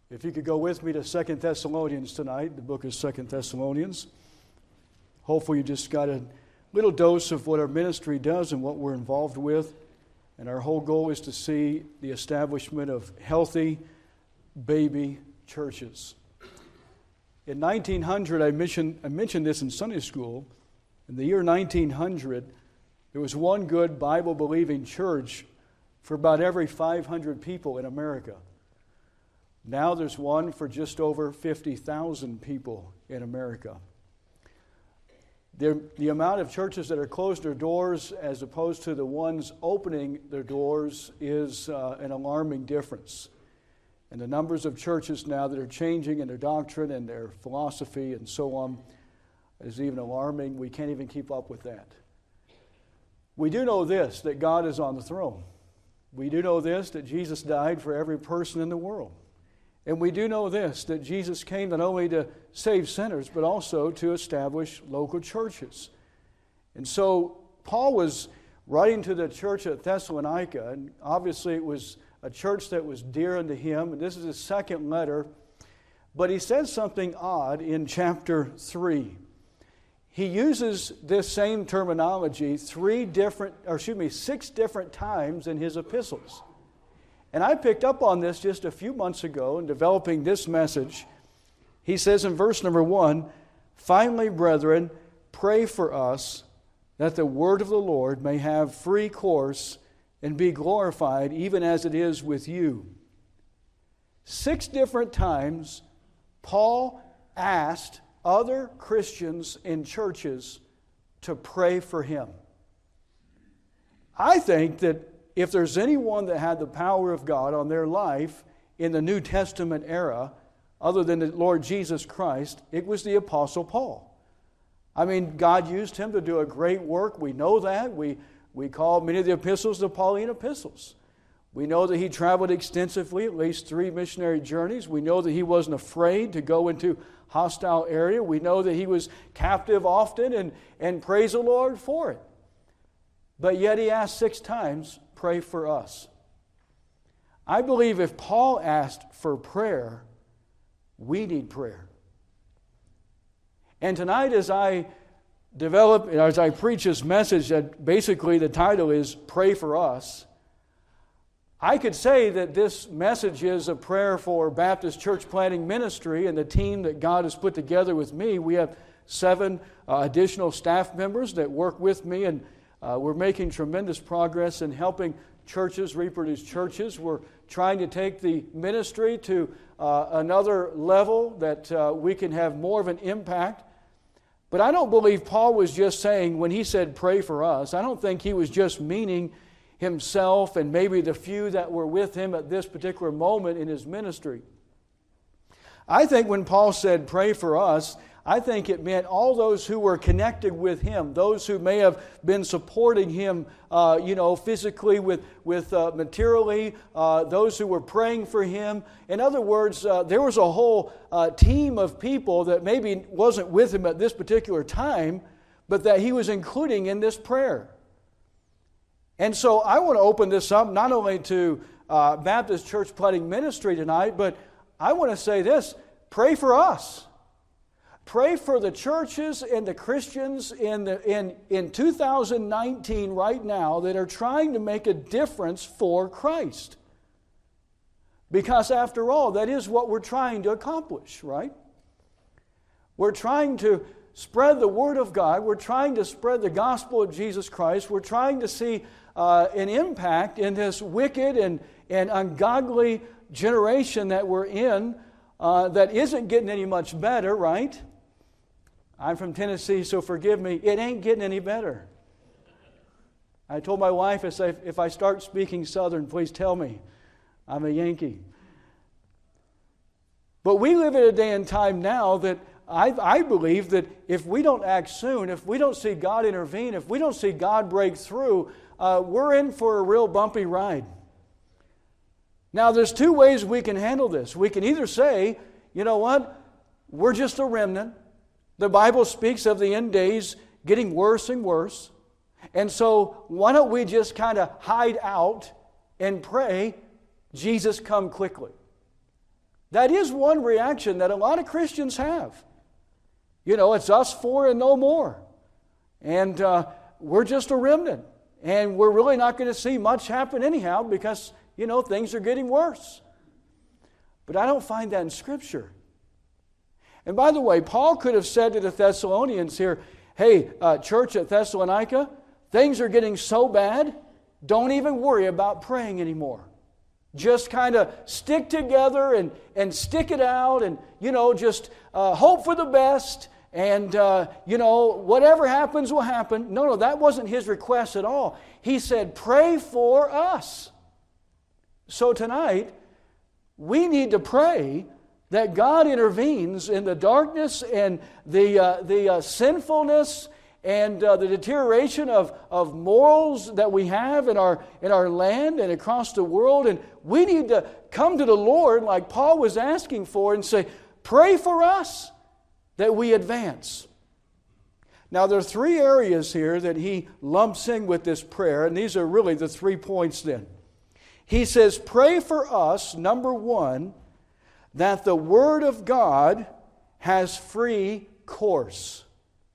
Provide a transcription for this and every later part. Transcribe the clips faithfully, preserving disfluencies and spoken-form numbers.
If you could go with me to Second Thessalonians tonight, the book is Second Thessalonians. Hopefully you just got a little dose of what our ministry does and what we're involved with. And our whole goal is to see the establishment of healthy baby churches. In nineteen hundred, I mentioned, I mentioned this in Sunday school. In the year nineteen hundred, there was one good Bible-believing church for about every five hundred people in America. Now there's one for just over fifty thousand people in America. The, the amount of churches that are closing their doors as opposed to the ones opening their doors is uh, an alarming difference. And the numbers of churches now that are changing in their doctrine and their philosophy and so on is even alarming. We can't even keep up with that. We do know this, that God is on the throne. We do know this, that Jesus died for every person in the world. And we do know this, that Jesus came not only to save sinners, but also to establish local churches. And so Paul was writing to the church at Thessalonica, and obviously it was a church that was dear unto him. And this is his second letter. But he says something odd in chapter three. He uses this same terminology three different, or excuse me, six different times in his epistles. And I picked up on this just a few months ago in developing this message. He says in verse number one, "Finally, brethren, pray for us that the word of the Lord may have free course and be glorified, even as it is with you." Six different times, Paul asked other Christians in churches to pray for him. I think that if there's anyone that had the power of God on their life in the New Testament era, other than the Lord Jesus Christ, it was the Apostle Paul. I mean, God used him to do a great work. We know that. We, we call many of the epistles the Pauline epistles. We know that he traveled extensively, at least three missionary journeys. We know that he wasn't afraid to go into hostile area. We know that he was captive often, and, and praise the Lord for it. But yet he asked six times, pray for us. I believe if Paul asked for prayer, we need prayer. And tonight as I develop, as I preach this message, that basically the title is Pray for Us, I could say that this message is a prayer for Baptist Church Planting Ministry and the team that God has put together with me. We have seven uh, additional staff members that work with me, and uh, we're making tremendous progress in helping churches reproduce churches. We're trying to take the ministry to uh, another level that uh, we can have more of an impact. But I don't believe Paul was just saying, when he said pray for us, I don't think he was just meaning himself and maybe the few that were with him at this particular moment in his ministry. I think when Paul said pray for us, I think it meant all those who were connected with him, those who may have been supporting him, uh, you know, physically, with, with uh, materially, uh, those who were praying for him. In other words, uh, there was a whole uh, team of people that maybe wasn't with him at this particular time, but that he was including in this prayer. And so I want to open this up not only to uh, Baptist Church Planting Ministry tonight, but I want to say this, pray for us. Pray for the churches and the Christians in, the, in, in two thousand nineteen right now that are trying to make a difference for Christ. Because after all, that is what we're trying to accomplish, right? We're trying to spread the Word of God. We're trying to spread the gospel of Jesus Christ. We're trying to see uh, an impact in this wicked and, and ungodly generation that we're in uh, that isn't getting any much better, right? I'm from Tennessee, so forgive me. It ain't getting any better. I told my wife, I said, if I start speaking Southern, please tell me. I'm a Yankee. But we live in a day and time now that I, I believe that if we don't act soon, if we don't see God intervene, if we don't see God break through, uh, we're in for a real bumpy ride. Now, there's two ways we can handle this. We can either say, you know what, we're just a remnant. The Bible speaks of the end days getting worse and worse. And so why don't we just kind of hide out and pray, Jesus, come quickly. That is one reaction that a lot of Christians have. You know, it's us four and no more. And uh, we're just a remnant. And we're really not going to see much happen anyhow because, you know, things are getting worse. But I don't find that in Scripture. And by the way, Paul could have said to the Thessalonians here, hey, uh, church at Thessalonica, things are getting so bad, don't even worry about praying anymore. Just kind of stick together and, and stick it out and, you know, just uh, hope for the best. And, uh, you know, whatever happens will happen. No, no, that wasn't his request at all. He said, pray for us. So tonight, we need to pray that God intervenes in the darkness and the, uh, the uh, sinfulness and uh, the deterioration of, of morals that we have in our, in our land and across the world. And we need to come to the Lord like Paul was asking for and say, pray for us that we advance. Now, there are three areas here that he lumps in with this prayer, and these are really the three points then. He says, pray for us, number one, that the Word of God has free course.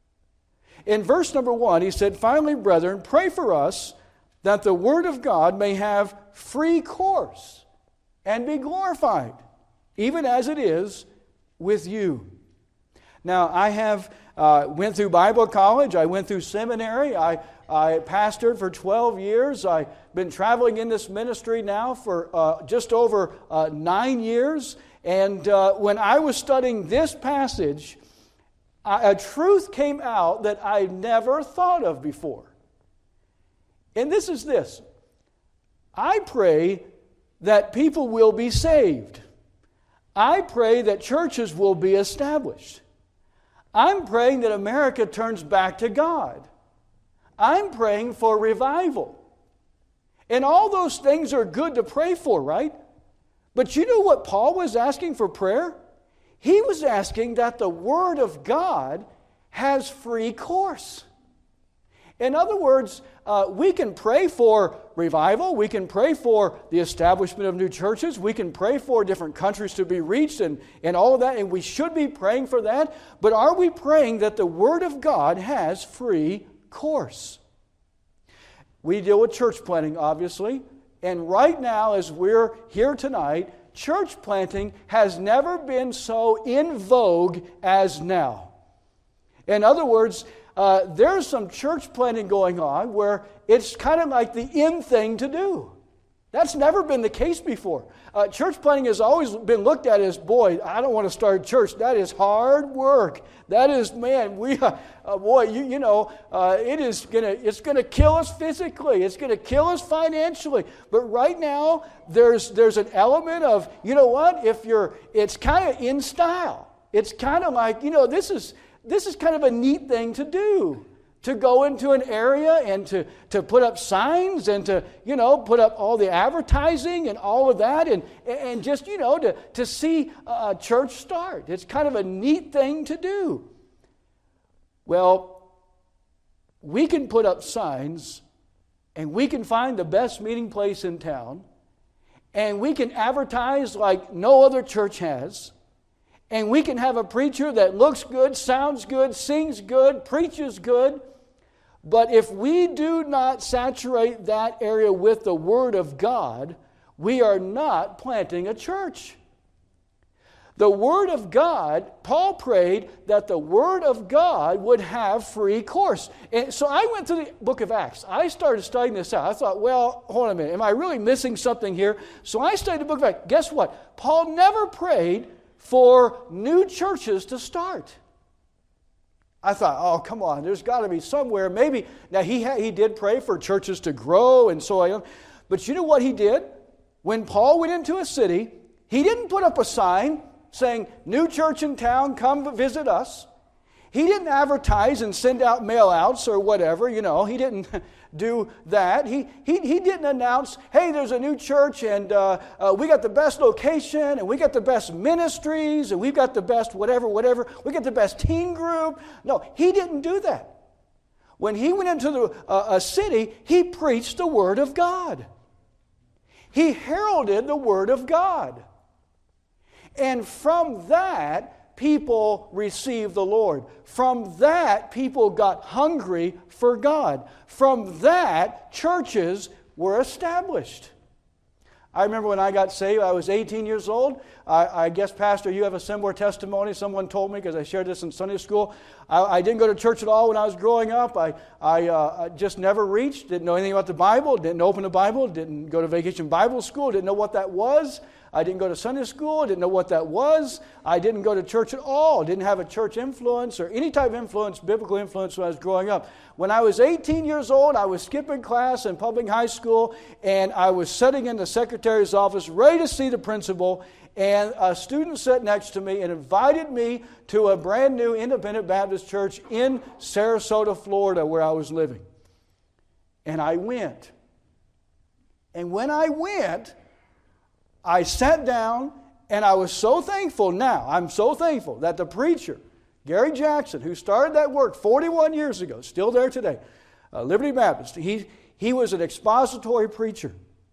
In verse number one, he said, finally, brethren, pray for us that the Word of God may have free course and be glorified, even as it is with you. Now, I have uh, went through Bible college. I went through seminary. I, I pastored for twelve years. I've been traveling in this ministry now for uh, just over uh, nine years. And uh, when I was studying this passage, I, a truth came out that I never thought of before. And this is this. I pray that people will be saved. I pray that churches will be established. I'm praying that America turns back to God. I'm praying for revival. And all those things are good to pray for, right? But you know what Paul was asking for prayer? He was asking that the Word of God has free course. In other words, uh, we can pray for revival. We can pray for the establishment of new churches. We can pray for different countries to be reached and, and all of that. And we should be praying for that. But are we praying that the Word of God has free course? We deal with church planting, obviously. And right now, as we're here tonight, church planting has never been so in vogue as now. In other words, Uh, there's some church planting going on where it's kind of like the in thing to do. That's never been the case before. Uh, church planting has always been looked at as, boy, I don't want to start a church. That is hard work. That is, man, we, uh, uh, boy, you you know, uh, it is gonna, it's gonna kill us physically. It's gonna kill us financially. But right now, there's there's an element of, you know what? If you're, it's kind of in style. It's kind of like, you know, this is. This is kind of a neat thing to do, to go into an area and to, to put up signs and to, you know, put up all the advertising and all of that and, and just, you know, to, to see a church start. It's kind of a neat thing to do. Well, we can put up signs and we can find the best meeting place in town and we can advertise like no other church has. And we can have a preacher that looks good, sounds good, sings good, preaches good. But if we do not saturate that area with the Word of God, we are not planting a church. The Word of God, Paul prayed that the Word of God would have free course. And so I went to the book of Acts. I started studying this out. I thought, well, hold on a minute. Am I really missing something here? So I studied the book of Acts. Guess what? Paul never prayed for new churches to start. I thought, oh, come on, there's got to be somewhere. Maybe, now he ha- he did pray for churches to grow and so on. But you know what he did? When Paul went into a city, he didn't put up a sign saying, new church in town, come visit us. He didn't advertise and send out mail-outs or whatever, you know. He didn't do that. He he he didn't announce, hey, there's a new church and uh, uh, we got the best location and we got the best ministries and we've got the best whatever, whatever. We got the best teen group. No, he didn't do that. When he went into the, uh, a city, he preached the Word of God. He heralded the Word of God. And from that, people received the Lord. From that, people got hungry for God. From that, churches were established. I remember when I got saved, I was eighteen years old. I, I guess, Pastor, you have a similar testimony. Someone told me, because I shared this in Sunday school. I, I didn't go to church at all when I was growing up. I, I uh, just never reached, didn't know anything about the Bible, didn't open the Bible, didn't go to vacation Bible school, didn't know what that was. I didn't go to Sunday school, didn't know what that was. I didn't go to church at all, didn't have a church influence or any type of influence, biblical influence when I was growing up. When I was eighteen years old, I was skipping class in public high school, and I was sitting in the secretary's office ready to see the principal, and a student sat next to me and invited me to a brand new independent Baptist church in Sarasota, Florida, where I was living. And I went. And when I went, I sat down, and I was so thankful now, I'm so thankful that the preacher, Gary Jackson, who started that work forty-one years ago, still there today, uh, Liberty Baptist, he, he was an expository preacher.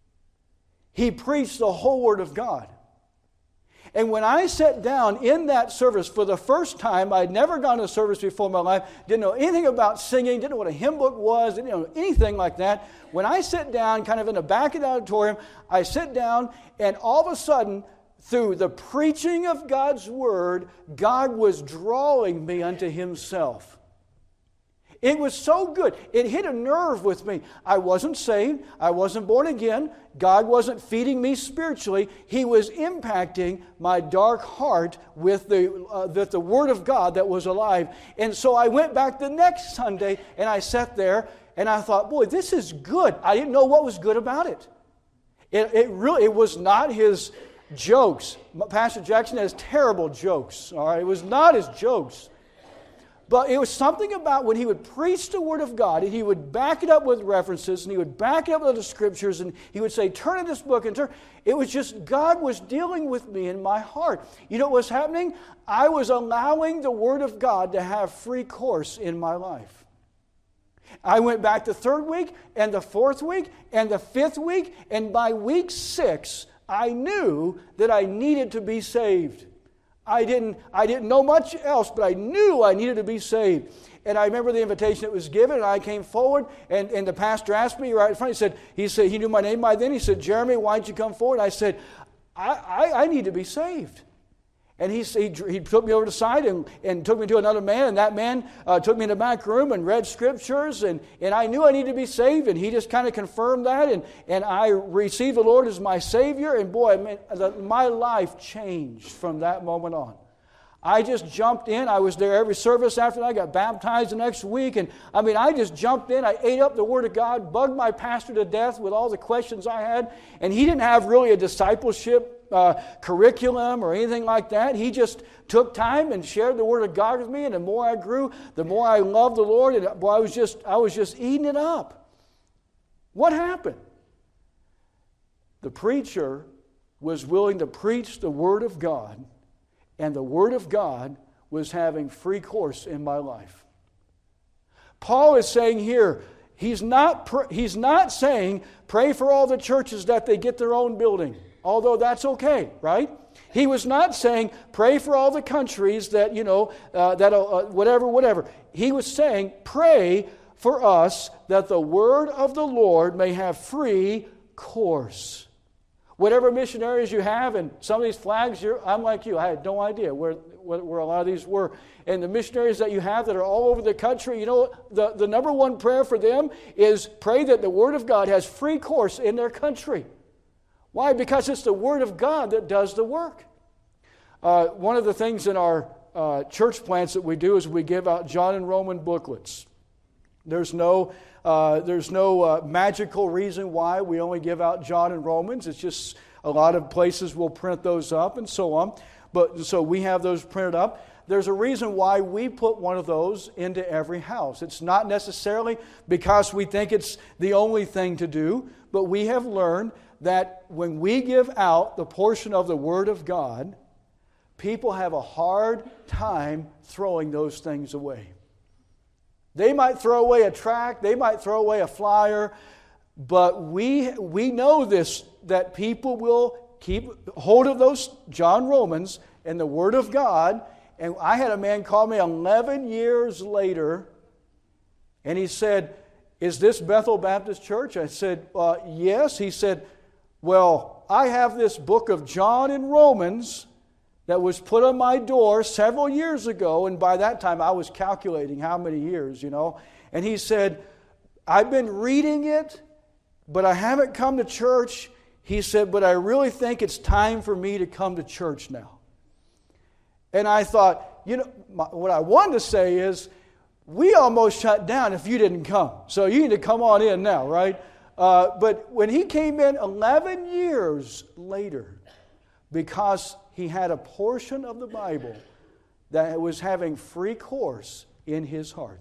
He preached the whole Word of God. And when I sat down in that service for the first time, I'd never gone to a service before in my life, didn't know anything about singing, didn't know what a hymn book was, didn't know anything like that. When I sit down, kind of in the back of the auditorium, I sit down, and all of a sudden, through the preaching of God's Word, God was drawing me unto Himself. It was so good. It hit a nerve with me. I wasn't saved. I wasn't born again. God wasn't feeding me spiritually. He was impacting my dark heart with the, uh, with the Word of God that was alive. And so I went back the next Sunday, and I sat there, and I thought, boy, this is good. I didn't know what was good about it. It, it really it was not his jokes. Pastor Jackson has terrible jokes. All right, it was not his jokes. But it was something about when he would preach the Word of God, and he would back it up with references, and he would back it up with the Scriptures, and he would say, turn to this book and turn. It was just, God was dealing with me in my heart. You know what was happening? I was allowing the Word of God to have free course in my life. I went back the third week, and the fourth week, and the fifth week, and by week six, I knew that I needed to be saved. I didn't, I didn't know much else, but I knew I needed to be saved. And I remember the invitation that was given, and I came forward, and, and the pastor asked me right in front. He said, he said, he knew my name by then. He said, Jeremy, why don't you come forward? I said, I, I, I need to be saved. And he, he, he took me over to the side and, and took me to another man, and that man uh, took me in the back room and read Scriptures, and, and I knew I needed to be saved, and he just kind of confirmed that, and, and I received the Lord as my Savior, and boy, I mean, the, my life changed from that moment on. I just jumped in. I was there every service after that. I got baptized the next week, and I mean, I just jumped in. I ate up the Word of God, bugged my pastor to death with all the questions I had, and he didn't have really a discipleship Uh, curriculum or anything like that. He just took time and shared the Word of God with me, and the more I grew, the more I loved the Lord, and boy, I was just I was just eating it up. What happened? The preacher was willing to preach the Word of God, and the Word of God was having free course in my life. Paul is saying here, he's not pr- he's not saying pray for all the churches that they get their own building. Although that's okay, right? He was not saying, pray for all the countries that, you know, uh, that uh, whatever, whatever. He was saying, pray for us that the word of the Lord may have free course. Whatever missionaries you have, and some of these flags, you're, I'm like you, I had no idea where, where a lot of these were. And the missionaries that you have that are all over the country, you know, the, the number one prayer for them is pray that the word of God has free course in their country. Why? Because it's the Word of God that does the work. Uh, one of the things in our uh, church plants that we do is we give out John and Roman booklets. There's no, uh, there's no uh, magical reason why we only give out John and Romans. It's just a lot of places will print those up and so on. But so we have those printed up. There's a reason why we put one of those into every house. It's not necessarily because we think it's the only thing to do, but we have learned that when we give out the portion of the Word of God, people have a hard time throwing those things away. They might throw away a tract, they might throw away a flyer, but we we know this, that people will keep hold of those John Romans and the Word of God. And I had a man call me eleven years later, and he said, "Is this Bethel Baptist Church?" I said, uh, "Yes." He said, "Well, I have this book of John and Romans that was put on my door several years ago," and by that time I was calculating how many years, you know. And he said, "I've been reading it, but I haven't come to church." He said, "But I really think it's time for me to come to church now." And I thought, you know, my, what I wanted to say is, we almost shut down if you didn't come. So you need to come on in now, right? Uh, but when he came in eleven years later, because he had a portion of the Bible that was having free course in his heart.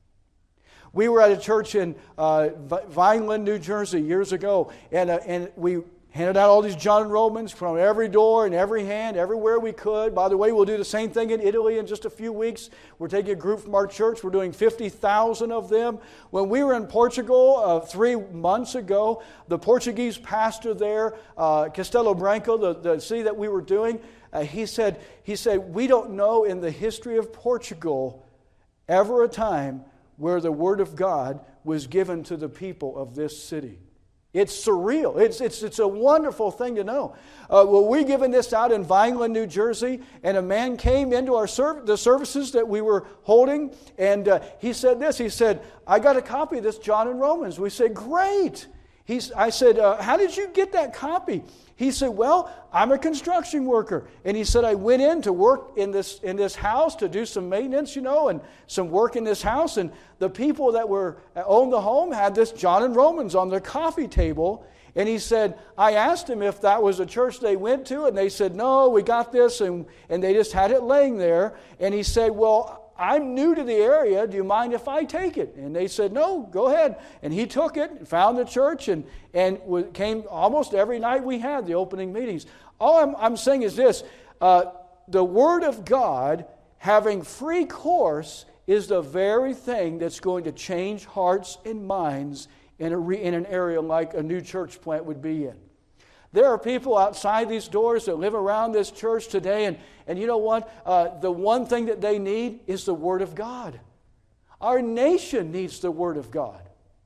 We were at a church in uh, Vineland, New Jersey years ago, and, uh, and we handed out all these John and Romans from every door and every hand, everywhere we could. By the way, we'll do the same thing in Italy in just a few weeks. We're taking a group from our church. We're doing fifty thousand of them. When we were in Portugal uh, three months ago, the Portuguese pastor there, uh, Castelo Branco, the, the city that we were doing, uh, he said, he said, "We don't know in the history of Portugal ever a time where the Word of God was given to the people of this city." It's surreal. It's, it's, it's a wonderful thing to know. Uh, well, we're giving this out in Vineland, New Jersey, and a man came into our serv- the services that we were holding, and uh, he said this. He said, "I got a copy of this John and Romans." We said, "Great." He's, I said, uh, "How did you get that copy?" He said, "Well, I'm a construction worker." And he said, "I went in to work in this in this house to do some maintenance, you know, and some work in this house. And the people that were owned the home had this John and Romans on their coffee table." And he said, "I asked him if that was a church they went to, and they said, 'No, we got this,' and, and they just had it laying there." And he said, "Well, I'm new to the area. Do you mind if I take it?" And they said, "No, go ahead." And he took it, found the church, and, and came almost every night we had the opening meetings. All I'm, I'm saying is this. Uh, the Word of God, having free course, is the very thing that's going to change hearts and minds in, a re, in an area like a new church plant would be in. There are people outside these doors that live around this church today, and, and you know what? Uh, the one thing that they need is the Word of God. Our nation needs the Word of God.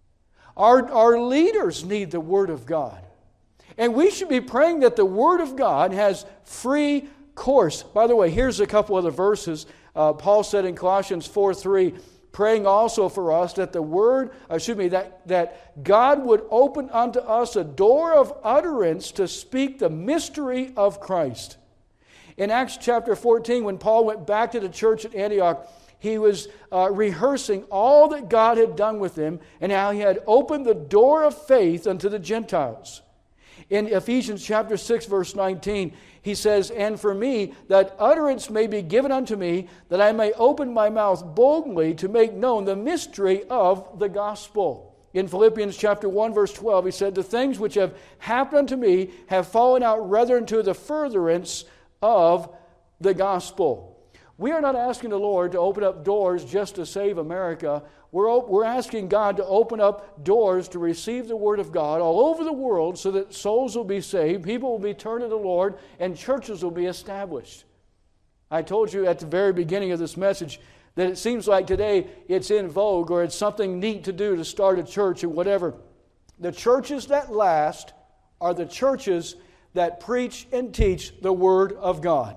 Our, our leaders need the Word of God. And we should be praying that the Word of God has free course. By the way, here's a couple of the verses. Uh, Paul said in Colossians four three, praying also for us that the word, excuse me, that, that God would open unto us a door of utterance to speak the mystery of Christ. In Acts chapter fourteen, when Paul went back to the church at Antioch, he was uh, rehearsing all that God had done with him and how he had opened the door of faith unto the Gentiles. In Ephesians chapter six, verse nineteen, he says, "And for me, that utterance may be given unto me, that I may open my mouth boldly to make known the mystery of the gospel." In Philippians chapter one, verse twelve, he said, "The things which have happened unto me have fallen out rather into the furtherance of the gospel." We are not asking the Lord to open up doors just to save America. We're, we're asking God to open up doors to receive the Word of God all over the world so that souls will be saved, people will be turned to the Lord, and churches will be established. I told you at the very beginning of this message that it seems like today it's in vogue or it's something neat to do to start a church or whatever. The churches that last are the churches that preach and teach the Word of God.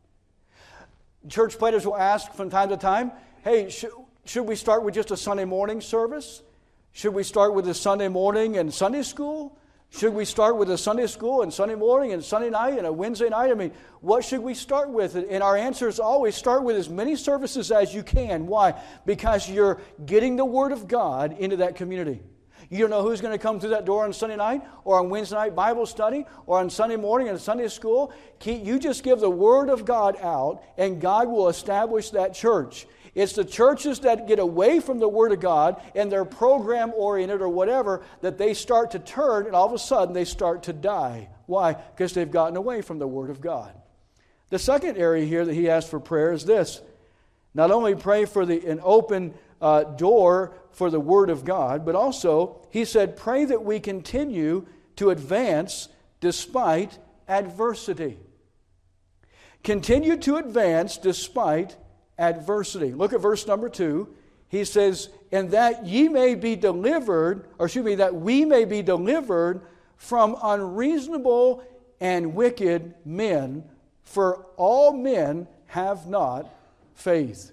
Church planters will ask from time to time, hey, should, should we start with just a Sunday morning service? Should we start with a Sunday morning and Sunday school? Should we start with a Sunday school and Sunday morning and Sunday night and a Wednesday night? I mean, what should we start with? And our answer is always start with as many services as you can. Why? Because you're getting the Word of God into that community. You don't know who's going to come through that door on Sunday night or on Wednesday night Bible study or on Sunday morning and Sunday school. You just give the Word of God out and God will establish that church. It's the churches that get away from the Word of God and they're program-oriented or whatever that they start to turn and all of a sudden they start to die. Why? Because they've gotten away from the Word of God. The second area here that he asked for prayer is this. Not only pray for the, an open uh, door for the Word of God, but also, he said, pray that we continue to advance despite adversity. Continue to advance despite adversity. Look at verse number two. He says, and that ye may be delivered, or excuse me, that we may be delivered from unreasonable and wicked men, for all men have not faith.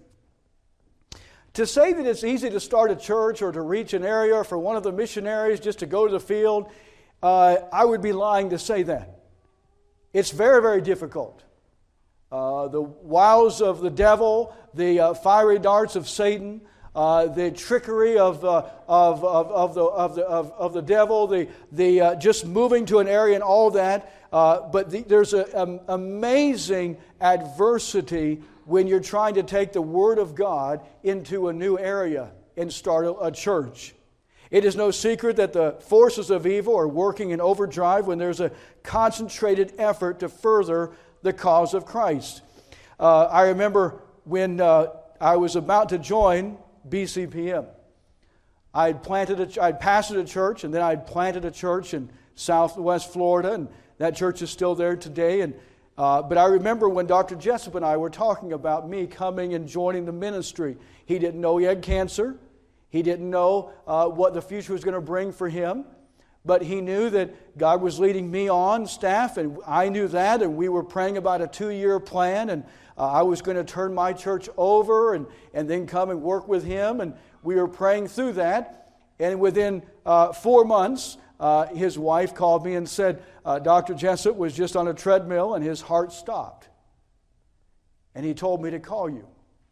To say that it's easy to start a church or to reach an area, or for one of the missionaries just to go to the field, uh, I would be lying to say that. It's very, very difficult. Uh, the wiles of the devil, the uh, fiery darts of Satan, uh, the trickery of, uh, of, of, of, the, of, the, of, of the devil, the, the uh, just moving to an area and all that. Uh, but the, there's an amazing adversity when you're trying to take the Word of God into a new area and start a, a church. It is no secret that the forces of evil are working in overdrive when there's a concentrated effort to further the cause of Christ. Uh, I remember when uh, I was about to join B C P M. I'd planted a, I'd pastored a church, and then I'd planted a church in Southwest Florida, and that church is still there today. And uh, but I remember when Doctor Jessup and I were talking about me coming and joining the ministry. He didn't know he had cancer. He didn't know uh, what the future was going to bring for him. But he knew that God was leading me on staff, and I knew that, and we were praying about a two-year plan, and uh, I was going to turn my church over and, and then come and work with him, and we were praying through that. And within uh, four months, uh, his wife called me and said, uh, Doctor Jessup was just on a treadmill, and his heart stopped. And he told me to call you.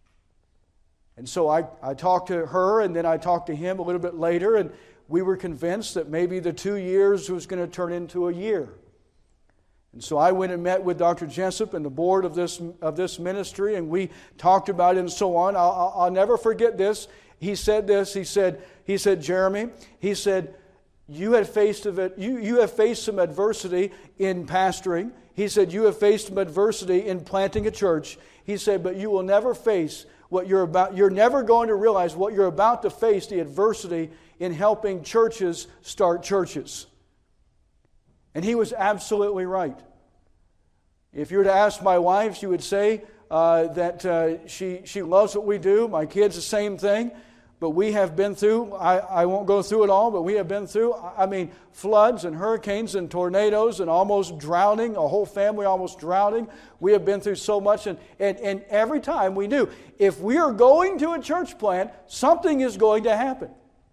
And so I, I talked to her, and then I talked to him a little bit later, and we were convinced that maybe the two years was going to turn into a year. And so I went and met with Doctor Jessup and the board of this of this ministry, and we talked about it and so on. I'll, I'll, I'll never forget this. He said this. He said, he said, Jeremy, he said, you have faced you you have faced some adversity in pastoring. He said, you have faced some adversity in planting a church. He said, but you will never face what you're about. You're never going to realize what you're about to face, the adversity in helping churches start churches. And he was absolutely right. If you were to ask my wife, she would say uh, that uh, she, she loves what we do. My kids, the same thing. But we have been through, I, I won't go through it all, but we have been through, I mean, floods and hurricanes and tornadoes and almost drowning, a whole family almost drowning. We have been through so much, and, and, and every time we knew, if we are going to a church plant, something is going to happen.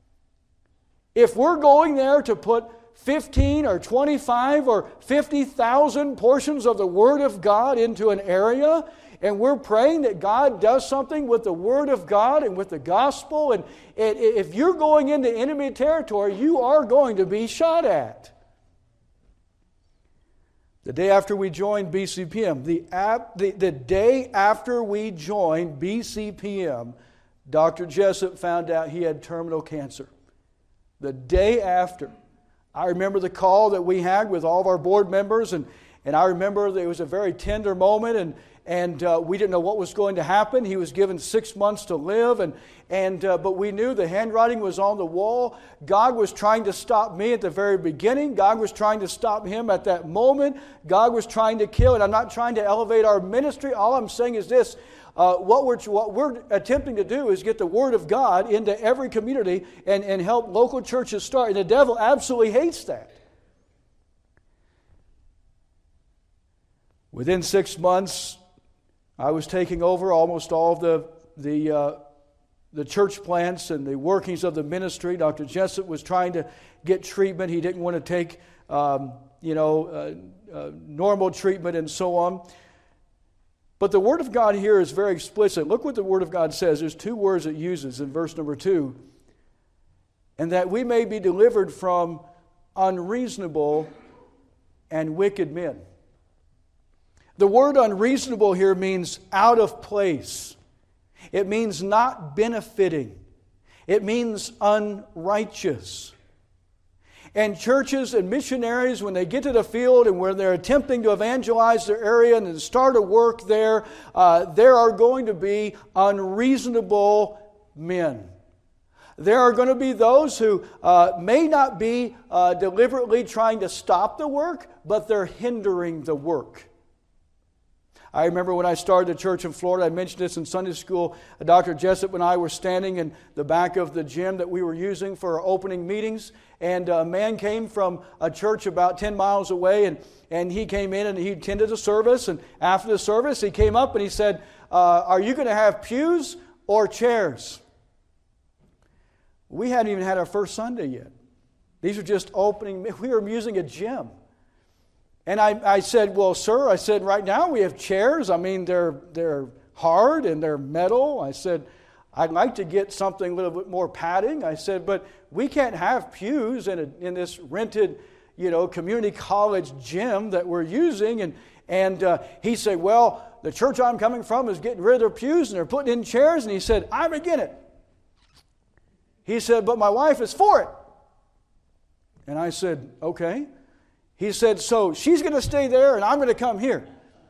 If we're going there to put fifteen or twenty-five or fifty thousand portions of the Word of God into an area, and we're praying that God does something with the Word of God and with the gospel, and if you're going into enemy territory, you are going to be shot at. The day after we joined B C P M, the, ap, the, the day after we joined B C P M, Doctor Jessup found out he had terminal cancer. The day after. I remember the call that we had with all of our board members, and, and I remember that it was a very tender moment, and, and uh, we didn't know what was going to happen. He was given six months to live, and, and uh, but we knew the handwriting was on the wall. God was trying to stop me at the very beginning. God was trying to stop him at that moment. God was trying to kill, and I'm not trying to elevate our ministry. All I'm saying is this. Uh, what, we're, what we're attempting to do is get the Word of God into every community and, and help local churches start. And the devil absolutely hates that. Within six months, I was taking over almost all of the, the, uh, the church plants and the workings of the ministry. Doctor Jessup was trying to get treatment. He didn't want to take um, you know, uh, uh, normal treatment and so on. But the Word of God here is very explicit. Look what the Word of God says. There's two words it uses in verse number two. And that we may be delivered from unreasonable and wicked men. The word unreasonable here means out of place. It means not benefiting. It means unrighteous. And churches and missionaries, when they get to the field and when they're attempting to evangelize their area and start a work there, uh, there are going to be unreasonable men. There are going to be those who uh, may not be uh, deliberately trying to stop the work, but they're hindering the work. I remember when I started the church in Florida, I mentioned this in Sunday school, Doctor Jessup and I were standing in the back of the gym that we were using for our opening meetings, and a man came from a church about ten miles away, and, and he came in and he attended the service, and after the service he came up and he said, uh, are you going to have pews or chairs? We hadn't even had our first Sunday yet. These were just opening. We were using a gym. And I, I said, well, sir, I said, right now we have chairs. I mean, they're they're hard and they're metal. I said, I'd like to get something a little bit more padding. I said, but we can't have pews in, a, in this rented, you know, community college gym that we're using. And, and uh, he said, well, the church I'm coming from is getting rid of their pews and they're putting in chairs. And he said, I'm against it. He said, but my wife is for it. And I said, okay. He said, so she's going to stay there and I'm going to come here.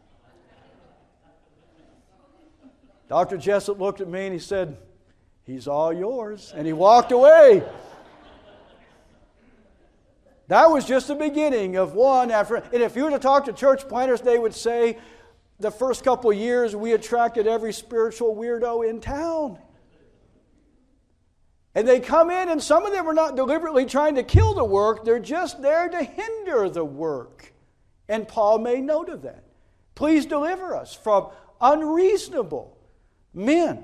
Doctor Jessup looked at me and he said, he's all yours. And he walked away. That was just the beginning of one after. And if you were to talk to church planters, they would say the first couple of years we attracted every spiritual weirdo in town. And they come in, and some of them are not deliberately trying to kill the work. They're just there to hinder the work. And Paul made note of that. Please deliver us from unreasonable men.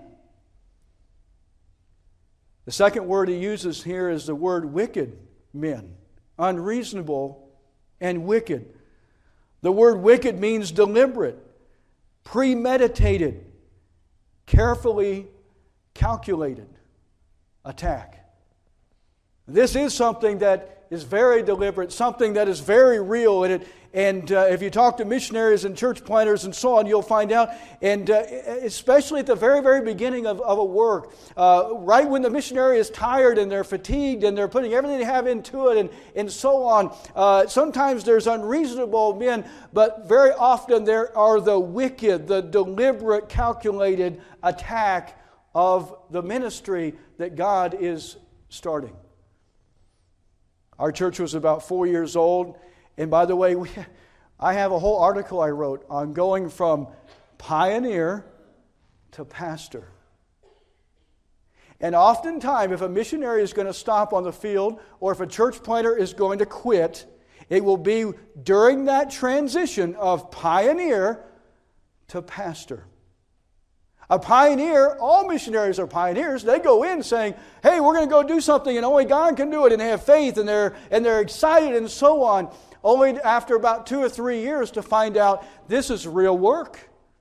The second word he uses here is the word wicked men. Unreasonable and wicked. The word wicked means deliberate, premeditated, carefully calculated attack. This is something that is very deliberate, something that is very real. And, it, and uh, if you talk to missionaries and church planters and so on, you'll find out, and uh, especially at the very, very beginning of, of a work, uh, right when the missionary is tired and they're fatigued and they're putting everything they have into it and, and so on, uh, sometimes there's unreasonable men, but very often there are the wicked, the deliberate, calculated attack of the ministry that God is starting. Our church was about four years old. And by the way, we, I have a whole article I wrote on going from pioneer to pastor. And oftentimes, if a missionary is going to stop on the field, or if a church planter is going to quit, it will be during that transition of pioneer to pastor. A pioneer, all missionaries are pioneers. They go in saying, hey, we're going to go do something and only God can do it. And they have faith and they're, and they're excited and so on. Only after about two or three years to find out this is real work.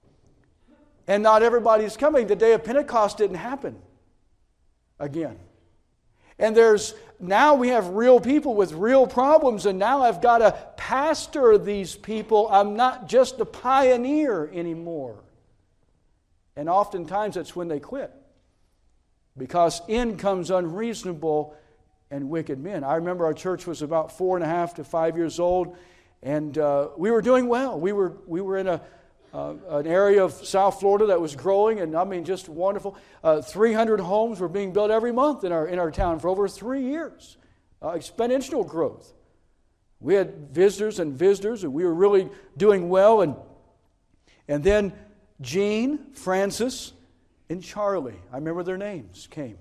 And not everybody's coming. The day of Pentecost didn't happen again. And there's now we have real people with real problems. And now I've got to pastor these people. I'm not just a pioneer anymore. And oftentimes that's when they quit. Because in comes unreasonable and wicked men. I remember our church was about four and a half to five years old. And uh, we were doing well. We were we were in a uh, an area of South Florida that was growing. And I mean, just wonderful. Uh, three hundred homes were being built every month in our, in our town for over three years. Uh, exponential growth. We had visitors and visitors. And we were really doing well. And, and then Jean, Francis, and Charlie. I remember their names came.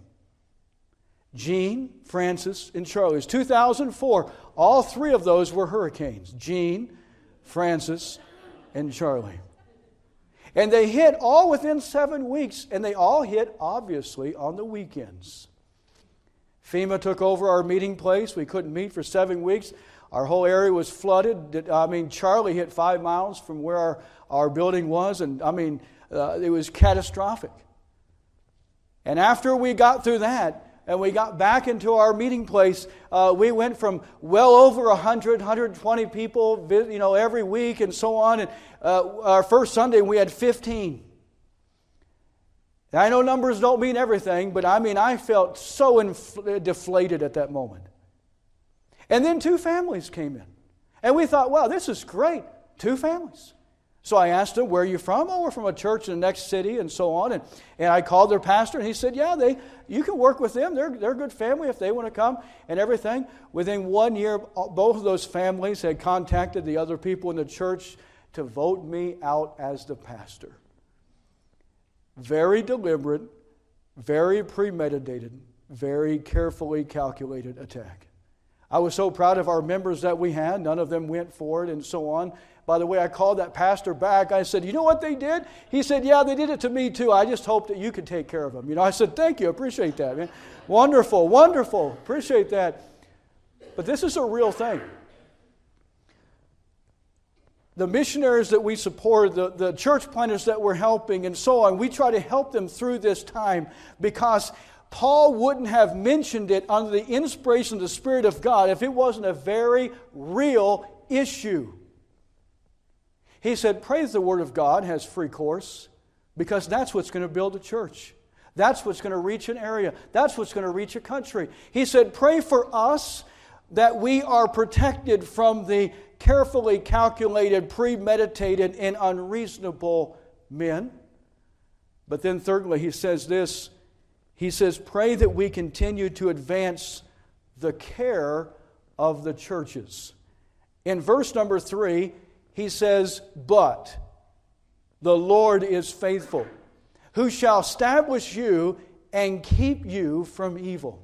Jean, Francis, and Charlie. It was two thousand four. All three of those were hurricanes. Jean, Francis, and Charlie. And they hit all within seven weeks, and they all hit, obviously, on the weekends. FEMA took over our meeting place. We couldn't meet for seven weeks. Our whole area was flooded. I mean, Charlie hit five miles from where our, our building was, and I mean, uh, it was catastrophic. And after we got through that, and we got back into our meeting place, uh, we went from well over one hundred, one hundred twenty people, you know, every week and so on. And uh, our first Sunday, we had fifteen. And I know numbers don't mean everything, but I mean, I felt so infl- deflated at that moment. And then two families came in. And we thought, wow, this is great. Two families. So I asked them, where are you from? Oh, we're from a church in the next city and so on. And, and I called their pastor and he said, yeah, they you can work with them. They're, they're a good family if they want to come and everything. Within one year, both of those families had contacted the other people in the church to vote me out as the pastor. Very deliberate, very premeditated, very carefully calculated attack. I was so proud of our members that we had. None of them went for it and so on. By the way, I called that pastor back. I said, you know what they did? He said, yeah, they did it to me too. I just hope that you could take care of them. You know, I said, thank you. Appreciate that, man. Wonderful, wonderful. Appreciate that. But this is a real thing. The missionaries that we support, the, the church planters that we're helping and so on, we try to help them through this time because Paul wouldn't have mentioned it under the inspiration of the Spirit of God if it wasn't a very real issue. He said, praise the Word of God has free course because that's what's going to build a church. That's what's going to reach an area. That's what's going to reach a country. He said, pray for us that we are protected from the carefully calculated, premeditated, and unreasonable men. But then thirdly, he says this. He says, pray that we continue to advance the care of the churches. In verse number three, he says, but the Lord is faithful, who shall establish you and keep you from evil.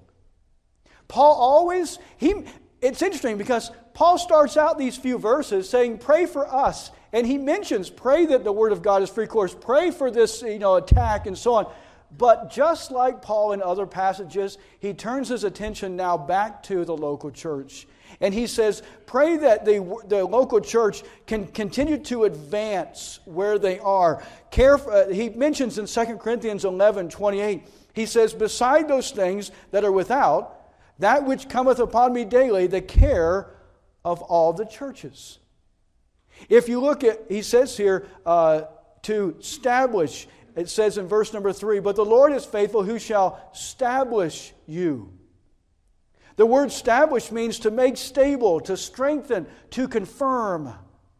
Paul always, he, it's interesting because Paul starts out these few verses saying, pray for us. And he mentions, pray that the Word of God is free course. Pray for this, you know, attack and so on. But just like Paul in other passages, he turns his attention now back to the local church. And he says, pray that the, the local church can continue to advance where they are. Care for, uh, he mentions in Second Corinthians eleven twenty-eight, he says, beside those things that are without, that which cometh upon me daily, the care of all the churches. If you look at, he says here, uh, to establish, it says in verse number three, but the Lord is faithful, who shall establish you. The word establish means to make stable, to strengthen, to confirm.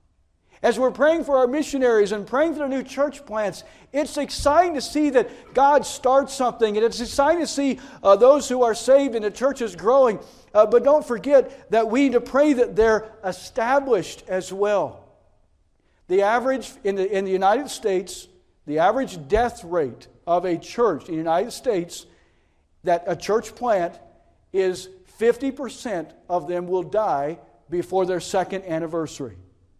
As we're praying for our missionaries and praying for the new church plants, it's exciting to see that God starts something, and it's exciting to see uh, those who are saved and the church is growing. Uh, but don't forget that we need to pray that they're established as well. The average in the, in the United States, the average death rate of a church in the United States, that a church plant is fifty percent of them will die before their second anniversary.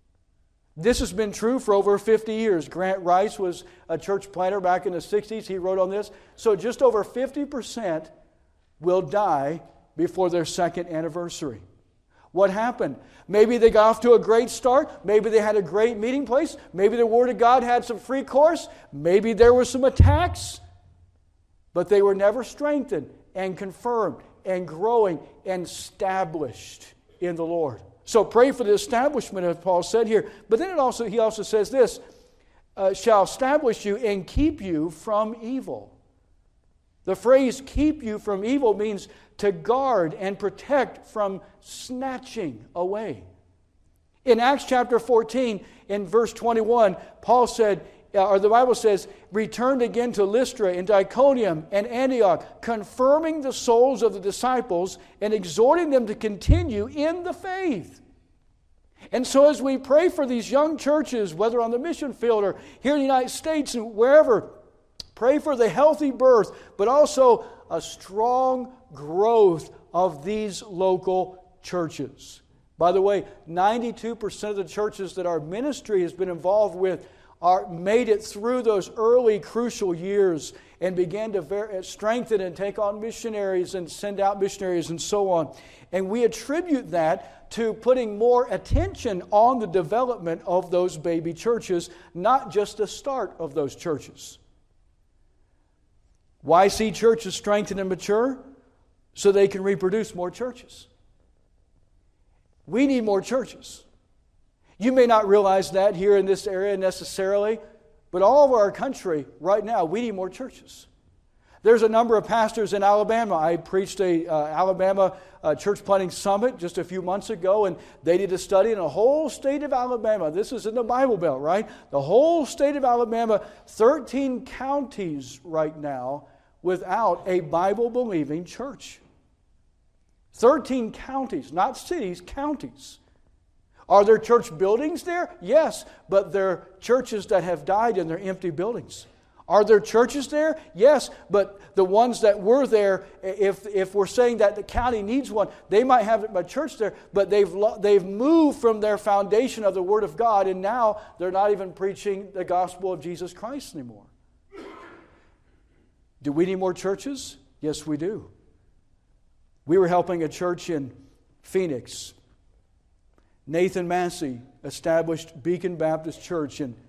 This has been true for over fifty years. Grant Rice was a church planter back in the sixties. He wrote on this. So just over fifty percent will die before their second anniversary. What happened? Maybe they got off to a great start. Maybe they had a great meeting place. Maybe the Word of God had some free course. Maybe there were some attacks. But they were never strengthened and confirmed and growing and established in the Lord. So pray for the establishment, as Paul said here. But then it also he also says this, uh, shall establish you and keep you from evil. The phrase keep you from evil means to guard and protect from snatching away. In Acts chapter fourteen, in verse twenty-one, Paul said, or the Bible says, returned again to Lystra and Iconium and Antioch, confirming the souls of the disciples and exhorting them to continue in the faith. And so as we pray for these young churches, whether on the mission field or here in the United States and wherever, pray for the healthy birth, but also a strong growth of these local churches. By the way, ninety-two percent of the churches that our ministry has been involved with are made it through those early crucial years and began to ver- strengthen and take on missionaries and send out missionaries and so on. And we attribute that to putting more attention on the development of those baby churches, not just the start of those churches. Why see churches strengthen and mature? So they can reproduce more churches. We need more churches. You may not realize that here in this area necessarily, but all over our country right now, we need more churches. There's a number of pastors in Alabama. I preached a uh, Alabama uh, church planting summit just a few months ago, and they did a study in the whole state of Alabama. This is in the Bible Belt, right? The whole state of Alabama, thirteen counties right now without a Bible-believing church. thirteen counties, not cities, counties. Are there church buildings there? Yes, but they're churches that have died and they're empty buildings. Are there churches there? Yes, but the ones that were there, if if we're saying that the county needs one, they might have a church there, but they've they've moved from their foundation of the Word of God, and now they're not even preaching the gospel of Jesus Christ anymore. Do we need more churches? Yes, we do. We were helping a church in Phoenix. Nathan Massey established Beacon Baptist Church in,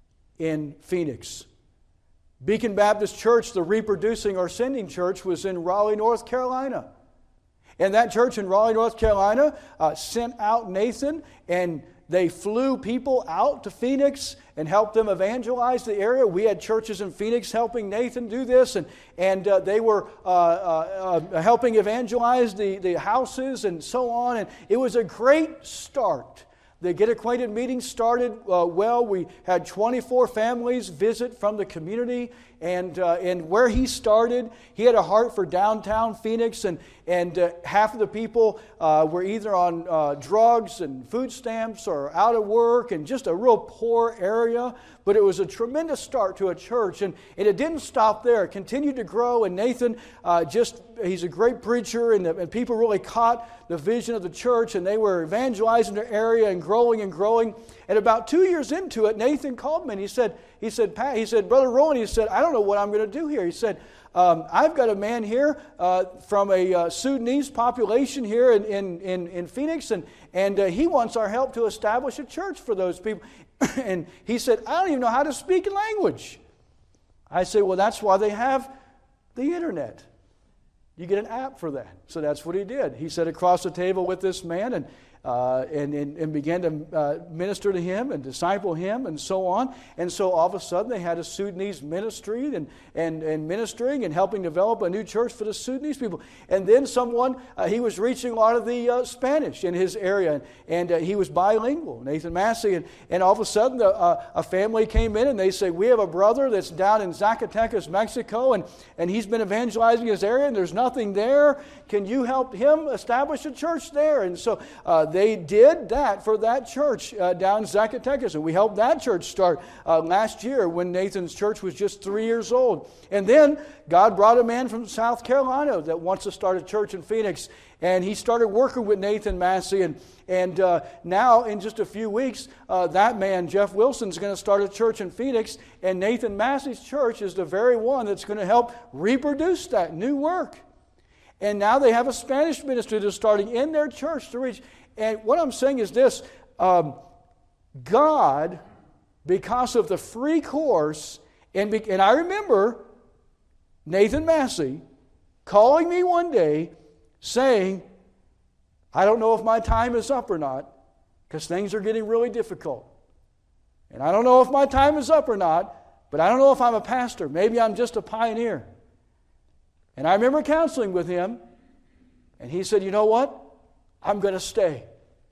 in Phoenix. Beacon Baptist Church, the reproducing or sending church, was in Raleigh, North Carolina. And that church in Raleigh, North Carolina uh, sent out Nathan, and they flew people out to Phoenix and helped them evangelize the area. We had churches in Phoenix helping Nathan do this, and, and uh, they were uh, uh, uh, helping evangelize the, the houses and so on. And it was a great start. The Get Acquainted meeting started uh, well. We had twenty-four families visit from the community. And uh, and where he started, he had a heart for downtown Phoenix. And, and uh, half of the people uh, were either on uh, drugs and food stamps or out of work, and just a real poor area. But it was a tremendous start to a church. And, and it didn't stop there. It continued to grow. And Nathan, uh, just he's a great preacher. And, the, and people really caught the vision of the church. And they were evangelizing their area and growing and growing. And about two years into it, Nathan called me and he said, he said, Pat, he said, Brother Rowan, he said, I don't know what I'm going to do here. He said, um, I've got a man here uh, from a uh, Sudanese population here in, in, in, in Phoenix, and, and uh, he wants our help to establish a church for those people. And he said, I don't even know how to speak a language. I said, well, that's why they have the internet. You get an app for that. So that's what he did. He sat across the table with this man and Uh, and, and, and began to uh, minister to him and disciple him and so on. And so all of a sudden they had a Sudanese ministry and, and, and ministering and helping develop a new church for the Sudanese people. And then someone, uh, he was reaching a lot of the uh, Spanish in his area, and, and uh, he was bilingual, Nathan Massey. And, and all of a sudden the, uh, a family came in and they say, we have a brother that's down in Zacatecas, Mexico, and, and he's been evangelizing his area and there's nothing there. Can you help him establish a church there? And so uh, they did that for that church uh, down in Zacatecas. And we helped that church start uh, last year when Nathan's church was just three years old. And then God brought a man from South Carolina that wants to start a church in Phoenix. And he started working with Nathan Massey. And, and uh, now, in just a few weeks, uh, that man, Jeff Wilson, is going to start a church in Phoenix. And Nathan Massey's church is the very one that's going to help reproduce that new work. And now they have a Spanish ministry that's starting in their church to reach. And what I'm saying is this, um, God, because of the free course, and, be, and I remember Nathan Massey calling me one day saying, I don't know if my time is up or not, because things are getting really difficult. And I don't know if my time is up or not, but I don't know if I'm a pastor. Maybe I'm just a pioneer. And I remember counseling with him, and he said, you know what? I'm going to stay.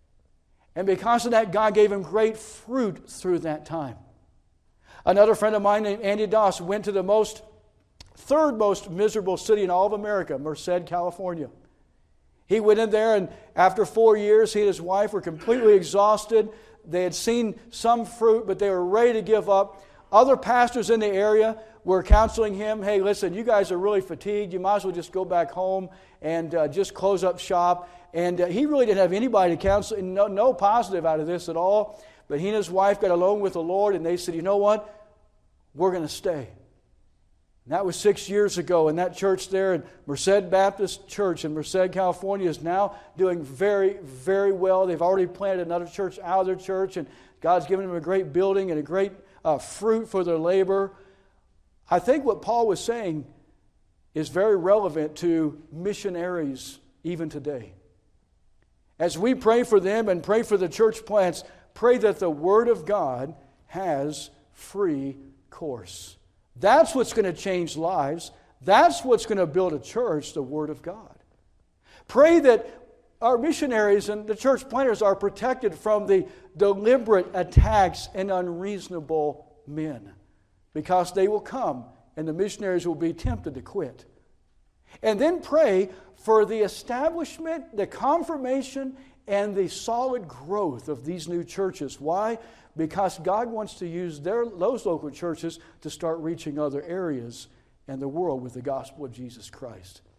And because of that, God gave him great fruit through that time. Another friend of mine named Andy Doss went to the most, third most miserable city in all of America, Merced, California. He went in there, and after four years, he and his wife were completely exhausted. They had seen some fruit, but they were ready to give up. Other pastors in the area were counseling him, hey, listen, you guys are really fatigued. You might as well just go back home and uh, just close up shop. And uh, he really didn't have anybody to counsel, no, no positive out of this at all. But he and his wife got alone with the Lord, and they said, you know what? We're going to stay. And that was six years ago, and that church there in Merced Baptist Church in Merced, California is now doing very, very well. They've already planted another church out of their church, and God's given them a great building and a great uh, fruit for their labor. I think what Paul was saying is very relevant to missionaries even today. As we pray for them and pray for the church plants, pray that the Word of God has free course. That's what's going to change lives. That's what's going to build a church, the Word of God. Pray that our missionaries and the church planters are protected from the deliberate attacks and unreasonable men, because they will come and the missionaries will be tempted to quit. And then pray for the establishment, the confirmation, and the solid growth of these new churches. Why? Because God wants to use their, those local churches to start reaching other areas and the world with the gospel of Jesus Christ.